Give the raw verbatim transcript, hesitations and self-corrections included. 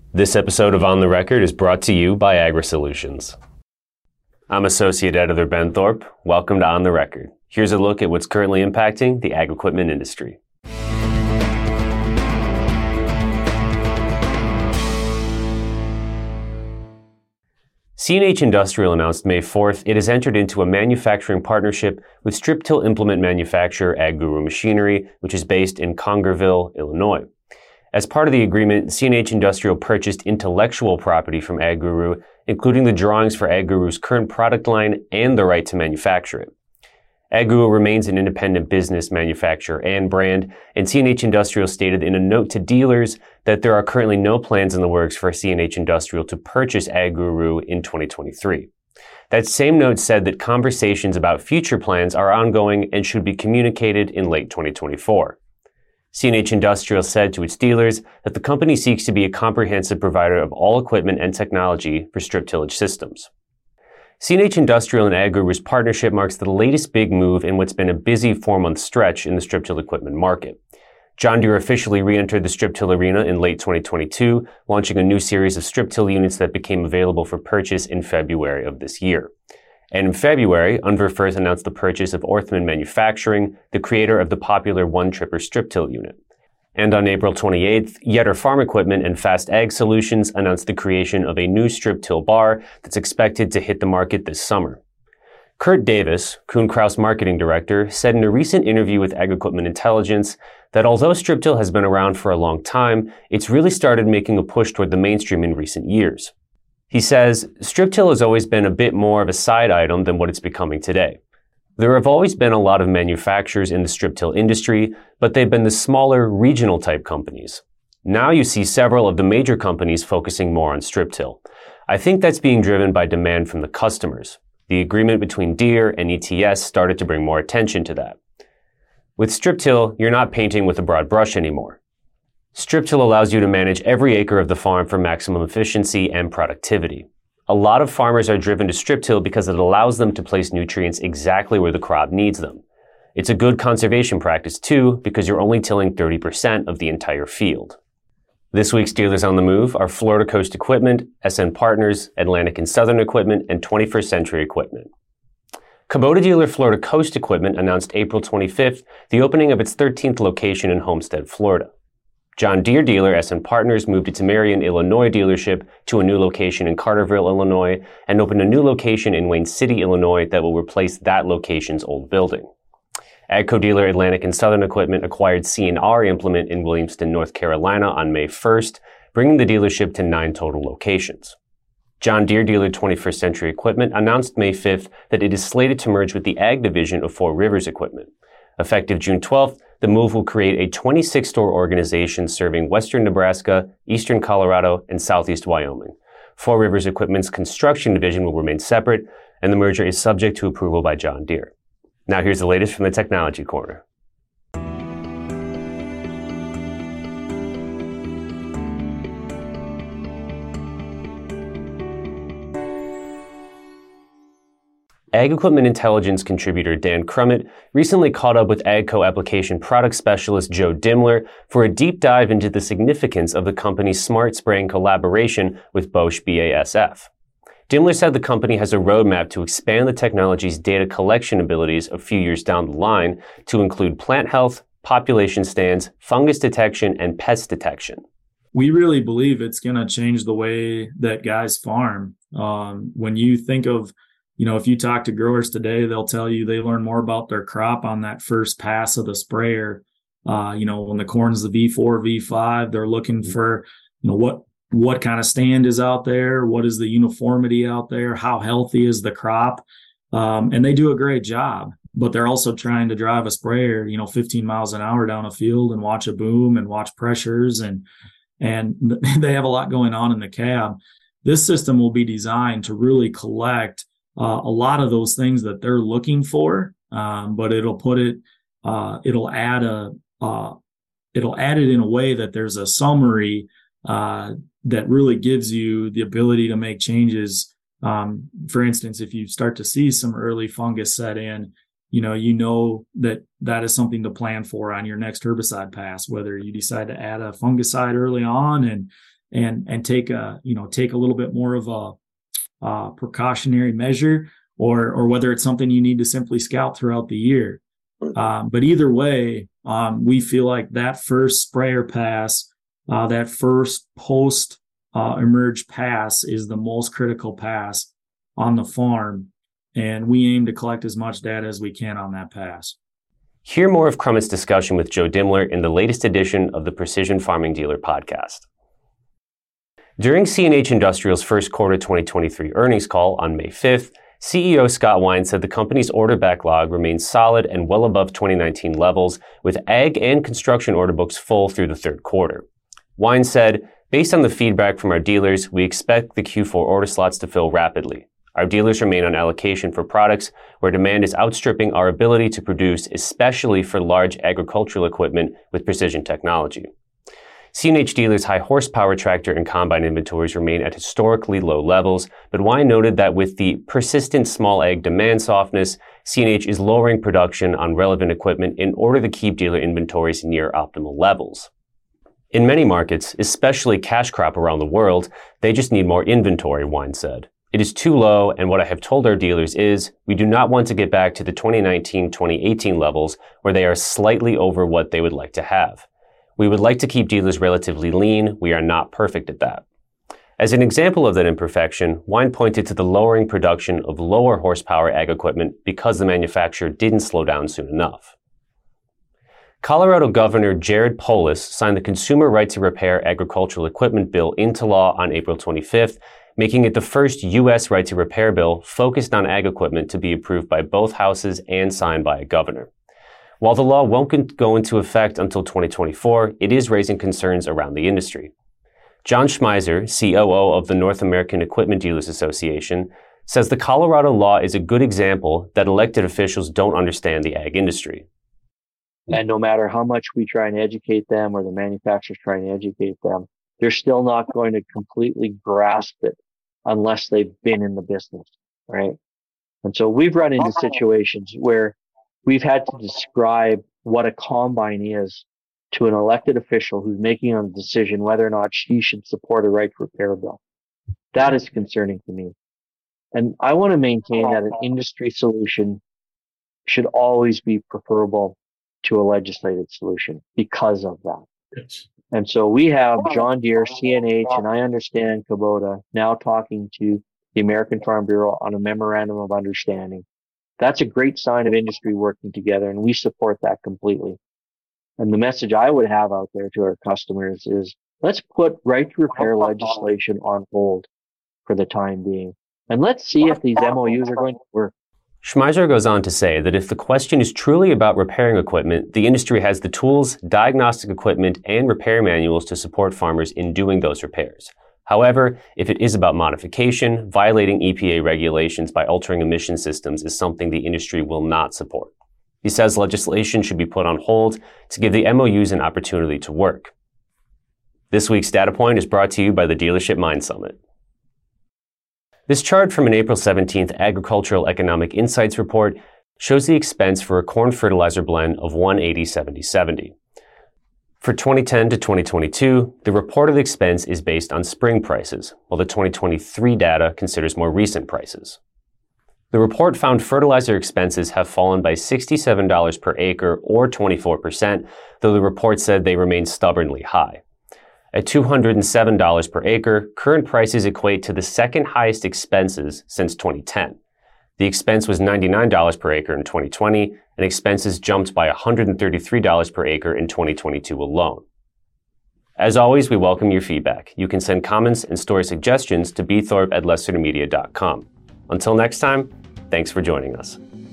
This episode of On the Record is brought to you by AgriSolutions. I'm Associate Editor Ben Thorpe. Welcome to On the Record. Here's a look at what's currently impacting the ag equipment industry. C and H Industrial announced May fourth it has entered into a manufacturing partnership with strip-till implement manufacturer AgGuru Machinery, which is based in Congerville, Illinois. As part of the agreement, C and H Industrial purchased intellectual property from AgGuru, including the drawings for AgGuru's current product line and the right to manufacture it. AgGuru remains an independent business, manufacturer, and brand, and C and H Industrial stated in a note to dealers that there are currently no plans in the works for C and H Industrial to purchase AgGuru in twenty twenty-three. That same note said that conversations about future plans are ongoing and should be communicated in late twenty twenty-four. C and H Industrial said to its dealers that the company seeks to be a comprehensive provider of all equipment and technology for strip tillage systems. C and H Industrial and AgGuru's partnership marks the latest big move in what's been a busy four-month stretch in the strip-till equipment market. John Deere officially re-entered the strip-till arena in late twenty twenty-two, launching a new series of strip-till units that became available for purchase in February of this year. And in February, UnverFirst announced the purchase of Orthman Manufacturing, the creator of the popular one-tripper strip-till unit. And on April twenty-eighth, Yetter Farm Equipment and Fast Ag Solutions announced the creation of a new strip-till bar that's expected to hit the market this summer. Kurt Davis, Kuhn Krause Marketing Director, said in a recent interview with Ag Equipment Intelligence that although strip-till has been around for a long time, it's really started making a push toward the mainstream in recent years. He says, strip-till has always been a bit more of a side item than what it's becoming today. There have always been a lot of manufacturers in the strip-till industry, but they've been the smaller, regional-type companies. Now you see several of the major companies focusing more on strip-till. I think that's being driven by demand from the customers. The agreement between Deere and E T S started to bring more attention to that. With strip-till, you're not painting with a broad brush anymore. Strip-till allows you to manage every acre of the farm for maximum efficiency and productivity. A lot of farmers are driven to strip-till because it allows them to place nutrients exactly where the crop needs them. It's a good conservation practice too, because you're only tilling thirty percent of the entire field. This week's dealers on the move are Florida Coast Equipment, S N Partners, Atlantic and Southern Equipment, and twenty-first Century Equipment. Kubota dealer Florida Coast Equipment announced April twenty-fifth the opening of its thirteenth location in Homestead, Florida. John Deere dealer S N Partners moved its Marion, Illinois dealership to a new location in Carterville, Illinois, and opened a new location in Wayne City, Illinois that will replace that location's old building. AGCO dealer Atlantic and Southern Equipment acquired C and R Implement in Williamston, North Carolina on May first, bringing the dealership to nine total locations. John Deere dealer twenty-first Century Equipment announced May fifth that it is slated to merge with the Ag division of Four Rivers Equipment. Effective June twelfth, the move will create a twenty-six store organization serving western Nebraska, eastern Colorado, and southeast Wyoming. Four Rivers Equipment's construction division will remain separate, and the merger is subject to approval by John Deere. Now here's the latest from the Technology Corner. Ag Equipment Intelligence contributor Dan Crummett recently caught up with AGCO application product specialist Joe Dimler for a deep dive into the significance of the company's smart spraying collaboration with Bosch B A S F. Dimler said the company has a roadmap to expand the technology's data collection abilities a few years down the line to include plant health, population stands, fungus detection, and pest detection. We really believe it's going to change the way that guys farm. Um, when you think of You know, if you talk to growers today, they'll tell you they learn more about their crop on that first pass of the sprayer. Uh, you know, when the corn's the V four, V five, they're looking for, you know, what what kind of stand is out there, what is the uniformity out there, how healthy is the crop, um, and they do a great job. But they're also trying to drive a sprayer, you know, fifteen miles an hour down a field and watch a boom and watch pressures, and and they have a lot going on in the cab. This system will be designed to really collect Uh, a lot of those things that they're looking for, um, but it'll put it, uh, it'll add a, uh, it'll add it in a way that there's a summary uh, that really gives you the ability to make changes. Um, for instance, if you start to see some early fungus set in, you know, you know that that is something to plan for on your next herbicide pass, whether you decide to add a fungicide early on and and and take a you know take a little bit more of a uh, precautionary measure, or or whether it's something you need to simply scout throughout the year. Um, but either way, um, we feel like that first sprayer pass, uh, that first post uh, emerge pass is the most critical pass on the farm. And we aim to collect as much data as we can on that pass. Hear more of Crummets' discussion with Joe Dimler in the latest edition of the Precision Farming Dealer podcast. During C and H Industrial's first quarter twenty twenty-three earnings call on May fifth, C E O Scott Wine said the company's order backlog remains solid and well above twenty nineteen levels, with ag and construction order books full through the third quarter. Wine said, "Based on the feedback from our dealers, we expect the Q four order slots to fill rapidly. Our dealers remain on allocation for products where demand is outstripping our ability to produce, especially for large agricultural equipment with precision technology." C and H dealers' high horsepower tractor and combine inventories remain at historically low levels, but Wine noted that with the persistent small ag demand softness, C and H is lowering production on relevant equipment in order to keep dealer inventories near optimal levels. In many markets, especially cash crop around the world, they just need more inventory, Wine said. "It is too low, and what I have told our dealers is we do not want to get back to the twenty nineteen twenty eighteen levels where they are slightly over what they would like to have. We would like to keep dealers relatively lean. We are not perfect at that." As an example of that imperfection, Wine pointed to the lowering production of lower horsepower ag equipment because the manufacturer didn't slow down soon enough. Colorado Governor Jared Polis signed the Consumer Right to Repair Agricultural Equipment Bill into law on April twenty-fifth, making it the first U S right to repair bill focused on ag equipment to be approved by both houses and signed by a governor. While the law won't go into effect until twenty twenty-four, it is raising concerns around the industry. John Schmeiser, C O O of the North American Equipment Dealers Association, says the Colorado law is a good example that elected officials don't understand the ag industry. And no matter how much we try and educate them or the manufacturers try and educate them, they're still not going to completely grasp it unless they've been in the business, right? And so we've run into situations where we've had to describe what a combine is to an elected official who's making a decision whether or not she should support a right to repair bill. That is concerning to me. And I want to maintain that an industry solution should always be preferable to a legislated solution because of that. Yes. And so we have John Deere, C and H, and I understand Kubota now talking to the American Farm Bureau on a memorandum of understanding. That's a great sign of industry working together, and we support that completely. And the message I would have out there to our customers is let's put right to repair legislation on hold for the time being. And let's see if these M O Us are going to work. Schmeiser goes on to say that if the question is truly about repairing equipment, the industry has the tools, diagnostic equipment, and repair manuals to support farmers in doing those repairs. However, if it is about modification, violating E P A regulations by altering emission systems is something the industry will not support. He says legislation should be put on hold to give the M O Us an opportunity to work. This week's data point is brought to you by the Dealership Mind Summit. This chart from an April seventeenth Agricultural Economic Insights report shows the expense for a corn fertilizer blend of one eighty seventy seventy. For twenty ten to twenty twenty-two, the reported expense is based on spring prices, while the twenty twenty-three data considers more recent prices. The report found fertilizer expenses have fallen by sixty-seven dollars per acre or twenty-four percent, though the report said they remain stubbornly high. At two hundred seven dollars per acre, current prices equate to the second highest expenses since twenty ten. The expense was ninety-nine dollars per acre in twenty twenty, and expenses jumped by one hundred thirty-three dollars per acre in twenty twenty-two alone. As always, we welcome your feedback. You can send comments and story suggestions to bthorpe at lessitermedia dot com. Until next time, thanks for joining us.